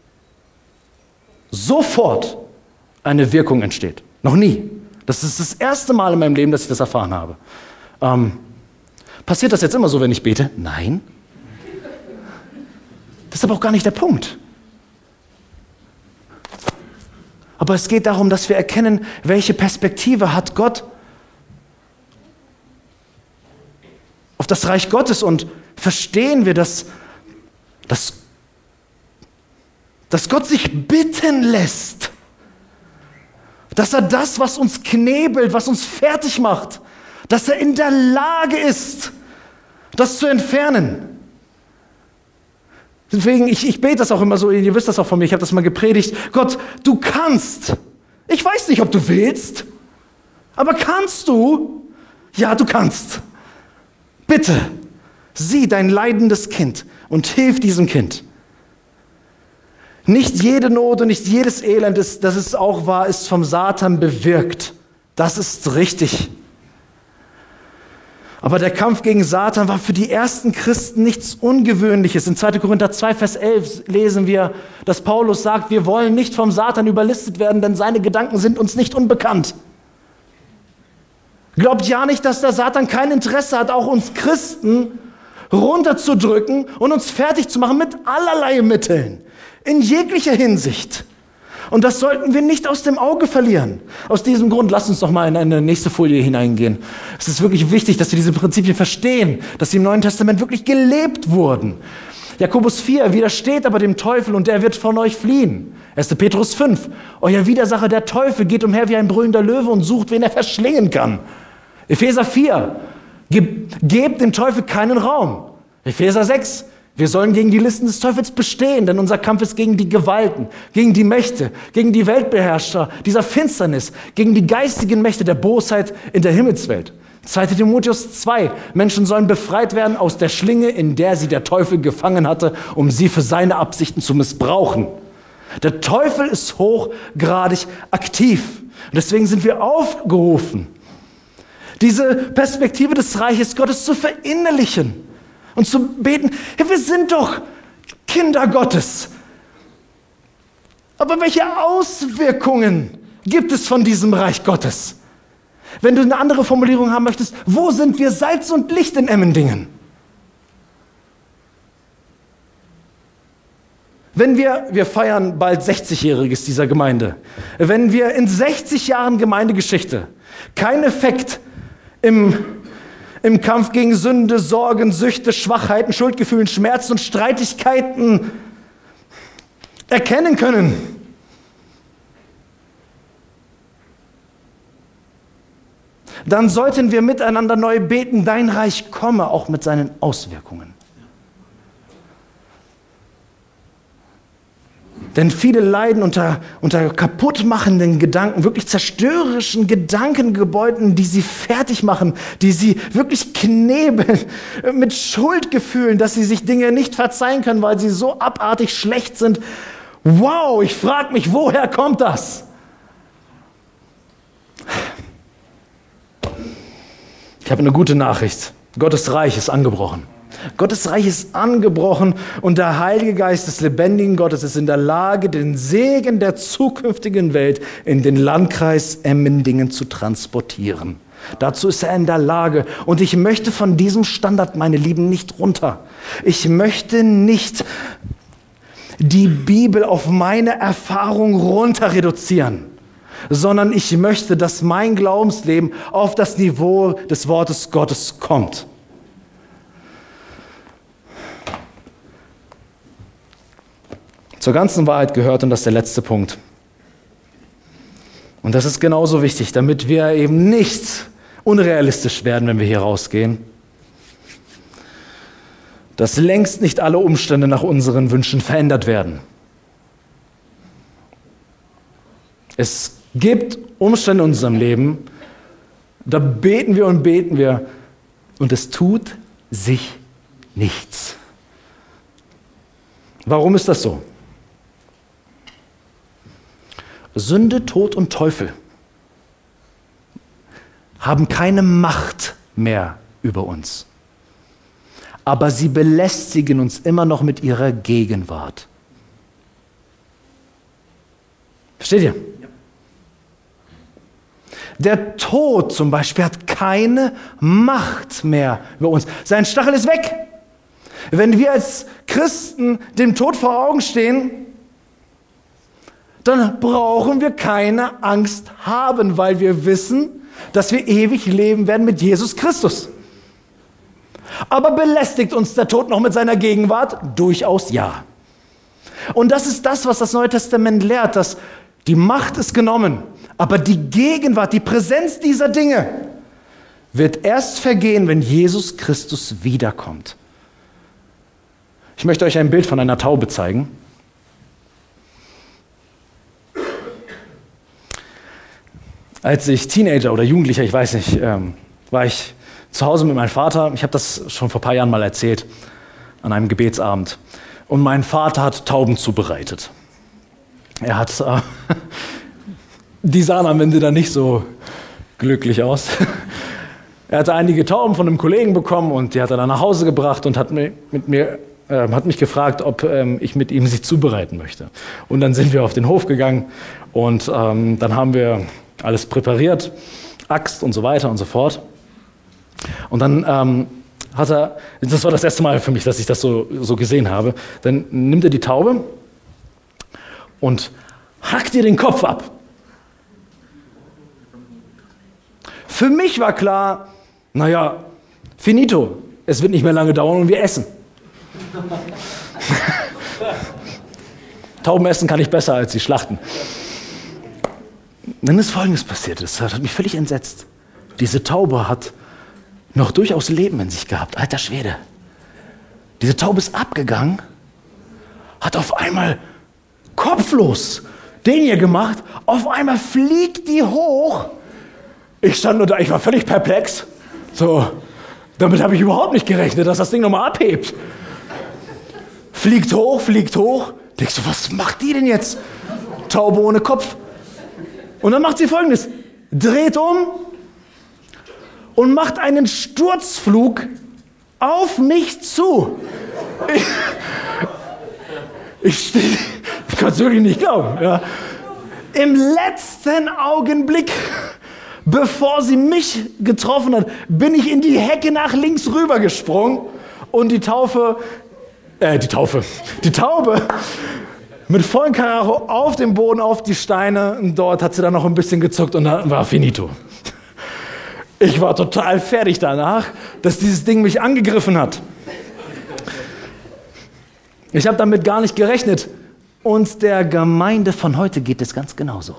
sofort eine Wirkung entsteht. Noch nie. Das ist das erste Mal in meinem Leben, dass ich das erfahren habe. Ähm, passiert das jetzt immer so, wenn ich bete? Nein. Das ist aber auch gar nicht der Punkt. Aber es geht darum, dass wir erkennen, welche Perspektive hat Gott auf das Reich Gottes, und verstehen wir, dass, dass dass Gott sich bitten lässt, dass er das, was uns knebelt, was uns fertig macht, dass er in der Lage ist, das zu entfernen. Deswegen, ich, ich bete das auch immer so, ihr wisst das auch von mir, ich habe das mal gepredigt. Gott, du kannst. Ich weiß nicht, ob du willst, aber kannst du? Ja, du kannst. Bitte, sieh dein leidendes Kind und hilf diesem Kind. Nicht jede Not und nicht jedes Elend, ist, das es auch war, ist vom Satan bewirkt. Das ist richtig. Aber der Kampf gegen Satan war für die ersten Christen nichts Ungewöhnliches. In zweiter Korinther zwei, Vers elf lesen wir, dass Paulus sagt, wir wollen nicht vom Satan überlistet werden, denn seine Gedanken sind uns nicht unbekannt. Glaubt ja nicht, dass der Satan kein Interesse hat, auch uns Christen runterzudrücken und uns fertig zu machen mit allerlei Mitteln. In jeglicher Hinsicht. Und das sollten wir nicht aus dem Auge verlieren. Aus diesem Grund, lasst uns doch mal in eine nächste Folie hineingehen. Es ist wirklich wichtig, dass wir diese Prinzipien verstehen, dass sie im Neuen Testament wirklich gelebt wurden. Jakobus vier, widersteht aber dem Teufel und er wird von euch fliehen. erster Petrus fünf, euer Widersacher der Teufel geht umher wie ein brüllender Löwe und sucht, wen er verschlingen kann. Epheser vier, ge- gebt dem Teufel keinen Raum. Epheser sechs, wir sollen gegen die Listen des Teufels bestehen, denn unser Kampf ist gegen die Gewalten, gegen die Mächte, gegen die Weltbeherrscher dieser Finsternis, gegen die geistigen Mächte der Bosheit in der Himmelswelt. zweiter Timotheus zwei, Menschen sollen befreit werden aus der Schlinge, in der sie der Teufel gefangen hatte, um sie für seine Absichten zu missbrauchen. Der Teufel ist hochgradig aktiv. Und deswegen sind wir aufgerufen, diese Perspektive des Reiches Gottes zu verinnerlichen. Und zu beten, ja, wir sind doch Kinder Gottes. Aber welche Auswirkungen gibt es von diesem Reich Gottes? Wenn du eine andere Formulierung haben möchtest, wo sind wir Salz und Licht in Emmendingen? Wenn wir, wir feiern bald sechzigjähriges dieser Gemeinde, wenn wir in sechzig Jahren Gemeindegeschichte keinen Effekt im im Kampf gegen Sünde, Sorgen, Süchte, Schwachheiten, Schuldgefühlen, Schmerzen und Streitigkeiten erkennen können, dann sollten wir miteinander neu beten, dein Reich komme, auch mit seinen Auswirkungen. Denn viele leiden unter, unter kaputtmachenden Gedanken, wirklich zerstörerischen Gedankengebäuden, die sie fertig machen, die sie wirklich knebeln, mit Schuldgefühlen, dass sie sich Dinge nicht verzeihen können, weil sie so abartig schlecht sind. Wow, ich frage mich, woher kommt das? Ich habe eine gute Nachricht. Gottes Reich ist angebrochen. Gottes Reich ist angebrochen und der Heilige Geist des lebendigen Gottes ist in der Lage, den Segen der zukünftigen Welt in den Landkreis Emmendingen zu transportieren. Dazu ist er in der Lage. Und ich möchte von diesem Standard, meine Lieben, nicht runter. Ich möchte nicht die Bibel auf meine Erfahrung runter reduzieren, sondern ich möchte, dass mein Glaubensleben auf das Niveau des Wortes Gottes kommt. Zur ganzen Wahrheit gehört, und das ist der letzte Punkt, und das ist genauso wichtig, damit wir eben nicht unrealistisch werden, wenn wir hier rausgehen, dass längst nicht alle Umstände nach unseren Wünschen verändert werden. Es gibt Umstände in unserem Leben, da beten wir und beten wir und es tut sich nichts. Warum ist das so? Sünde, Tod und Teufel haben keine Macht mehr über uns. Aber sie belästigen uns immer noch mit ihrer Gegenwart. Versteht ihr? Ja. Der Tod zum Beispiel hat keine Macht mehr über uns. Sein Stachel ist weg. Wenn wir als Christen dem Tod vor Augen stehen, dann brauchen wir keine Angst haben, weil wir wissen, dass wir ewig leben werden mit Jesus Christus. Aber belästigt uns der Tod noch mit seiner Gegenwart? Durchaus ja. Und das ist das, was das Neue Testament lehrt, dass die Macht ist genommen, aber die Gegenwart, die Präsenz dieser Dinge wird erst vergehen, wenn Jesus Christus wiederkommt. Ich möchte euch ein Bild von einer Taube zeigen. Als ich Teenager oder Jugendlicher, ich weiß nicht, ähm, war ich zu Hause mit meinem Vater. Ich habe das schon vor ein paar Jahren mal erzählt, an einem Gebetsabend. Und mein Vater hat Tauben zubereitet. Er hat, äh, die sahen am Ende dann nicht so glücklich aus. Er hatte einige Tauben von einem Kollegen bekommen und die hat er dann nach Hause gebracht und hat, mir, mit mir, äh, hat mich gefragt, ob ähm, ich mit ihm sie zubereiten möchte. Und dann sind wir auf den Hof gegangen und ähm, dann haben wir alles präpariert, Axt und so weiter und so fort. Und dann ähm, hat er, das war das erste Mal für mich, dass ich das so, so gesehen habe, dann nimmt er die Taube und hackt ihr den Kopf ab. Für mich war klar, naja, finito, es wird nicht mehr lange dauern und wir essen. Tauben essen kann ich besser als sie schlachten. Dann ist Folgendes passiert, das hat mich völlig entsetzt. Diese Taube hat noch durchaus Leben in sich gehabt, alter Schwede. Diese Taube ist abgegangen, hat auf einmal kopflos den hier gemacht, auf einmal fliegt die hoch. Ich stand nur da, ich war völlig perplex. So, damit habe ich überhaupt nicht gerechnet, dass das Ding nochmal abhebt. Fliegt hoch, fliegt hoch. Denkst du, was macht die denn jetzt? Taube ohne Kopf. Und dann macht sie Folgendes, dreht um und macht einen Sturzflug auf mich zu. Ich, ich, steh, ich kann es wirklich nicht glauben. Ja. Im letzten Augenblick, bevor sie mich getroffen hat, bin ich in die Hecke nach links rüber gesprungen und die Taufe, äh, die Taufe, die Taube mit vollem Karacho auf dem Boden, auf die Steine. Und dort hat sie dann noch ein bisschen gezuckt und dann war finito. Ich war total fertig danach, dass dieses Ding mich angegriffen hat. Ich habe damit gar nicht gerechnet. Und der Gemeinde von heute geht es ganz genauso.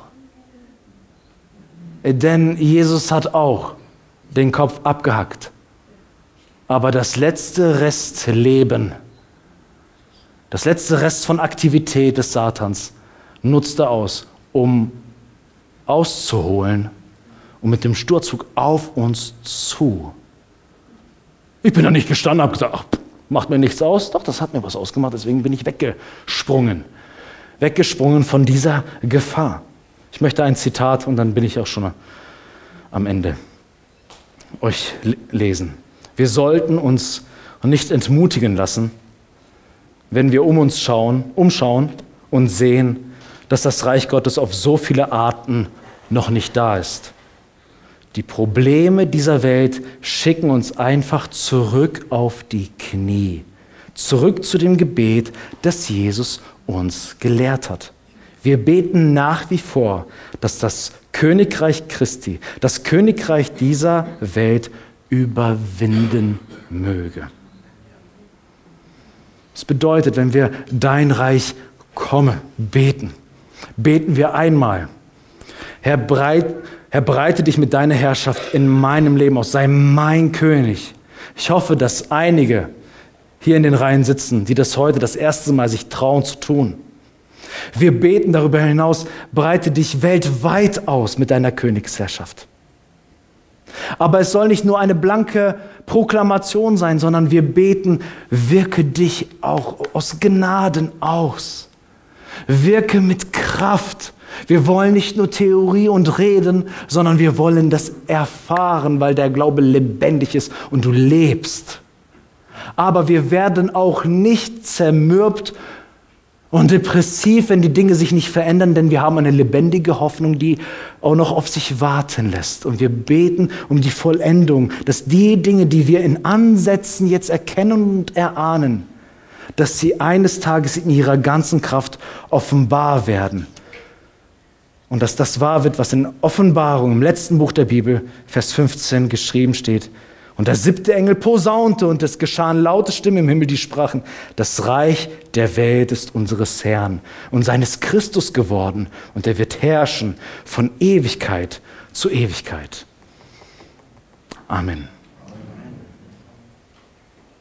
Denn Jesus hat auch den Kopf abgehackt. Aber das letzte Restleben, das letzte Rest von Aktivität des Satans nutzt er aus, um auszuholen und mit dem Sturzflug auf uns zu. Ich bin da nicht gestanden, habe gesagt, ach, macht mir nichts aus. Doch, das hat mir was ausgemacht, deswegen bin ich weggesprungen. Weggesprungen von dieser Gefahr. Ich möchte ein Zitat, und dann bin ich auch schon am Ende, euch lesen. Wir sollten uns nicht entmutigen lassen, wenn wir um uns schauen, umschauen und sehen, dass das Reich Gottes auf so viele Arten noch nicht da ist. Die Probleme dieser Welt schicken uns einfach zurück auf die Knie, Zurück zu dem Gebet, das Jesus uns gelehrt hat. Wir beten nach wie vor, dass das Königreich Christi, das Königreich dieser Welt überwinden möge. Das bedeutet, wenn wir dein Reich komme, beten, beten wir einmal. Herr, breit, Herr, breite dich mit deiner Herrschaft in meinem Leben aus, sei mein König. Ich hoffe, dass einige hier in den Reihen sitzen, die das heute das erste Mal sich trauen zu tun. Wir beten darüber hinaus, breite dich weltweit aus mit deiner Königsherrschaft. Aber es soll nicht nur eine blanke Proklamation sein, sondern wir beten, wirke dich auch aus Gnaden aus. Wirke mit Kraft. Wir wollen nicht nur Theorie und Reden, sondern wir wollen das erfahren, weil der Glaube lebendig ist und du lebst. Aber wir werden auch nicht zermürbt und depressiv, wenn die Dinge sich nicht verändern, denn wir haben eine lebendige Hoffnung, die auch noch auf sich warten lässt. Und wir beten um die Vollendung, dass die Dinge, die wir in Ansätzen jetzt erkennen und erahnen, dass sie eines Tages in ihrer ganzen Kraft offenbar werden. Und dass das wahr wird, was in Offenbarung im letzten Buch der Bibel, Vers fünfzehn, geschrieben steht. Und der siebte Engel posaunte, und es geschahen laute Stimmen im Himmel, die sprachen: Das Reich der Welt ist unseres Herrn und seines Christus geworden, und er wird herrschen von Ewigkeit zu Ewigkeit. Amen.